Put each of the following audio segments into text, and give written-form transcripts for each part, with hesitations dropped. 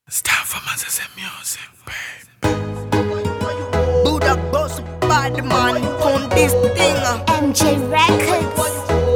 It's time for Mazes music, babe. Buddha boss bad man on this thing. MJ Records.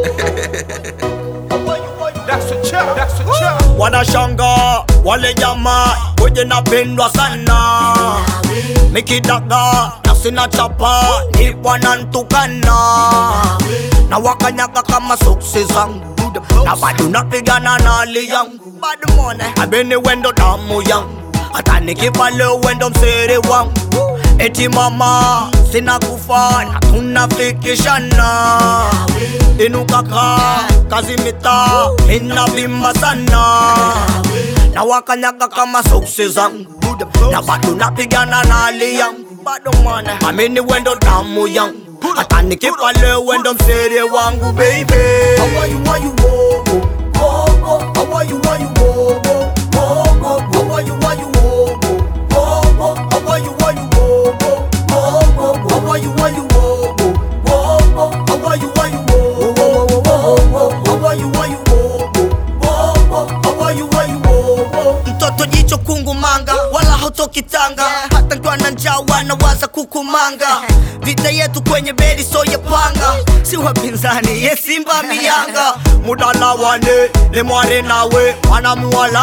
That's a chap, that's a chap. Wanashanga wale jamaa kwenye napendwa sana. Mikidaga na sina chapa ni wanantukana, na wakanyaga kama soksi zangu, na bado napigana na hali yangu. Bado mone abeni wendo damu yangu, hata nikifa leo wendo msiri wangu. Eti mama sina kufanya tunafikishana, inukaka kazi mita inavimba sana, na wakanyaga kama soksi zangu, na bado napigana na hali yangu. Bado mone amini wendo damu yangu, hata nikifa leo wendo msiri wangu baby. How are you, why you, oh, oh, oh, how are you, why you, oh, oh, oh, oh, how are you, why you, oh, oh, oh, how are you, why you, oh, oh, oh, how are you, why you, oh, oh, oh, how are you, why you, oh, oh, oh, how are you, why you, oh, oh, how are you, why you, oh, mtoto jicho kungu manga, wala hautoki Tanga, hata nkiwa na njaa wanawaza kukumanga. Vita yetu kwenye bedi so ya panga, si wapinzani ye Simba Miyanga. Mudala wane ne mware nawe wanamuwala,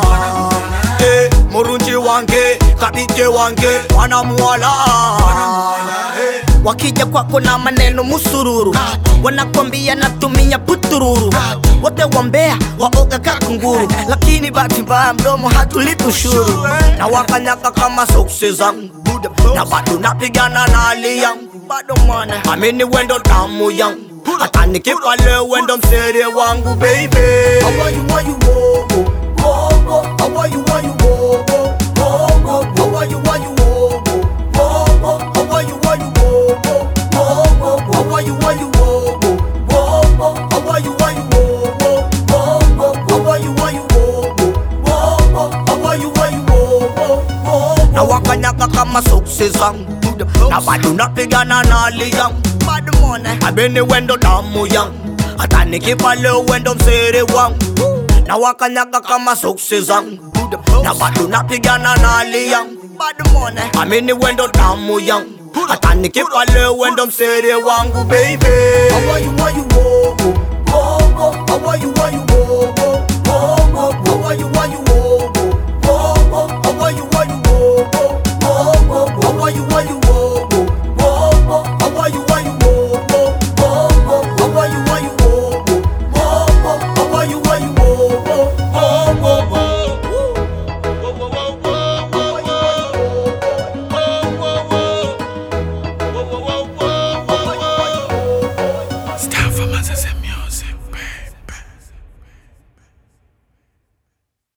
murunji wange kabite wange wanamuwala. Wakija kwako na maneno musururu, wanakwambia natumia putururu. Wote wambea waoga kakunguru, lakini bahati mbaya mdomo hatulipi ushuru. Na wakanyaka kama soksi zangu, na bado napigana na hali yangu. Bado mwane amini wendo damu yangu, hata nikifa leo wendo msiri wangu baby. How are you, why you, oh, oh, oh, how are you, why you, oh, oh, oh, how are you, why you, oh, oh, how are you, why you, oh, oh, how are you, why you, oh, oh, how are you, why you, oh, oh, how are you, why you, oh, how are you, why you, oh, na wakanyaga kama soksi zangu, na bado napigana na hali yangu. Bado mone abeni wendo damu yangu, hata nikifa leo wendo msiri wangu. Na wakanyaga kama soksi zangu, na bado napigana na hali yangu. Bado mone amini wendo damu yangu, hata nikifa leo wendo msiri wangu baby. How are you, why you,